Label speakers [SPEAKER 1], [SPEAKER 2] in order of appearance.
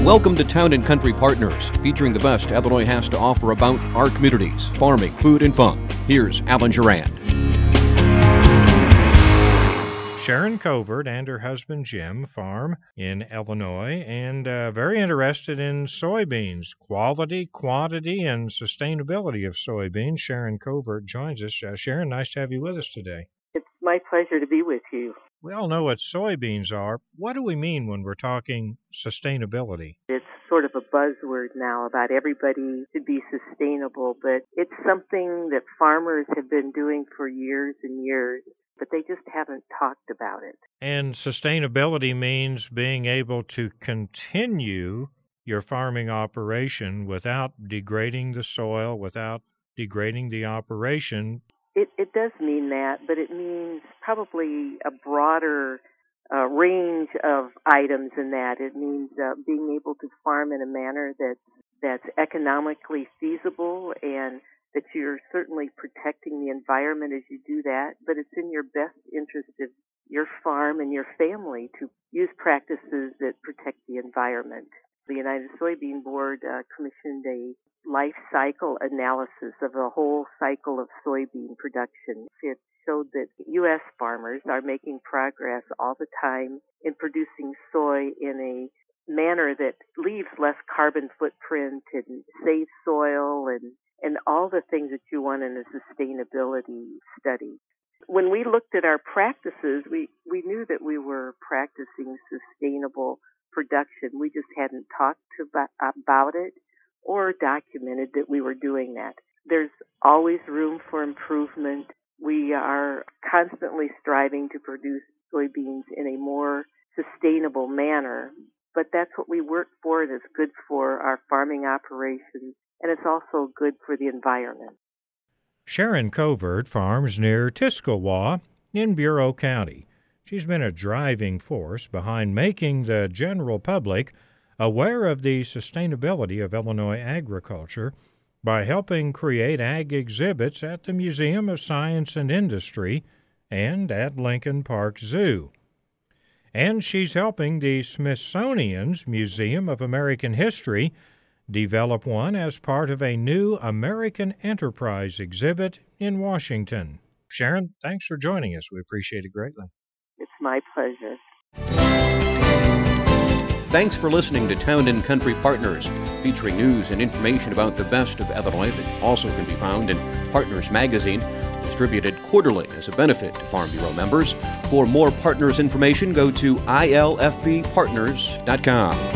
[SPEAKER 1] Welcome to Town and Country Partners, featuring the best Illinois has to offer about our communities, farming, food, and fun. Here's Alan Durand.
[SPEAKER 2] Sharon Covert and her husband Jim farm in Illinois and very interested in soybeans, quality, quantity, and sustainability of soybeans. Sharon Covert joins us. Sharon, nice to have you with us today.
[SPEAKER 3] It's my pleasure to be with you.
[SPEAKER 2] We all know what soybeans are. What do we mean when we're talking sustainability?
[SPEAKER 3] It's sort of a buzzword now about everybody to be sustainable, but it's something that farmers have been doing for years and years, but they just haven't talked about it.
[SPEAKER 2] And sustainability means being able to continue your farming operation without degrading the soil, without degrading the operation.
[SPEAKER 3] It does mean that, but it means probably a broader range of items in that. It means being able to farm in a manner that's economically feasible and that you're certainly protecting the environment as you do that, but it's in your best interest of your farm and your family to use practices that protect the environment. The United Soybean Board commissioned a life cycle analysis of the whole cycle of soybean production. It showed that U.S. farmers are making progress all the time in producing soy in a manner that leaves less carbon footprint and saves soil and all the things that you want in a sustainability study. When we looked at our practices, we knew that we were practicing sustainable production. We just hadn't talked about it or documented that we were doing that. There's always room for improvement. We are constantly striving to produce soybeans in a more sustainable manner, but that's what we work for. It is good for our farming operations, and it's also good for the environment.
[SPEAKER 2] Sharon Covert farms near Tuscarawas in Bureau County. She's been a driving force behind making the general public aware of the sustainability of Illinois agriculture by helping create ag exhibits at the Museum of Science and Industry and at Lincoln Park Zoo. And she's helping the Smithsonian's Museum of American History develop one as part of a new American Enterprise exhibit in Washington. Sharon, thanks for joining us. We appreciate it greatly.
[SPEAKER 3] It's my pleasure.
[SPEAKER 1] Thanks for listening to Town and Country Partners, featuring news and information about the best of Illinois that also can be found in Partners Magazine, distributed quarterly as a benefit to Farm Bureau members. For more Partners information, go to ilfbpartners.com.